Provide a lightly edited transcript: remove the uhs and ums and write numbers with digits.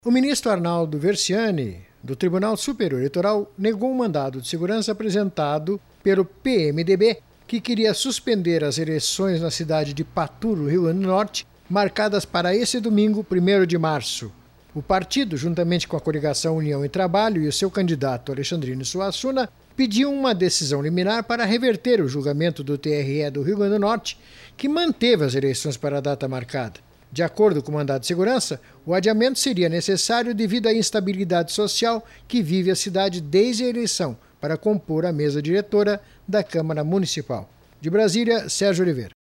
O ministro Arnaldo Versiani, do Tribunal Superior Eleitoral, negou um mandado de segurança apresentado pelo PMDB, que queria suspender as eleições na cidade de Patu, no Rio Grande do Norte, marcadas para esse domingo, 1º de março. O partido, juntamente com a coligação União e Trabalho e o seu candidato Alexandrino Suassuna, pediu uma decisão liminar para reverter o julgamento do TRE do Rio Grande do Norte, que manteve as eleições para a data marcada. De acordo com o mandado de segurança, o adiamento seria necessário devido à instabilidade social que vive a cidade desde a eleição para compor a mesa diretora da Câmara Municipal. De Brasília, Sérgio Oliveira.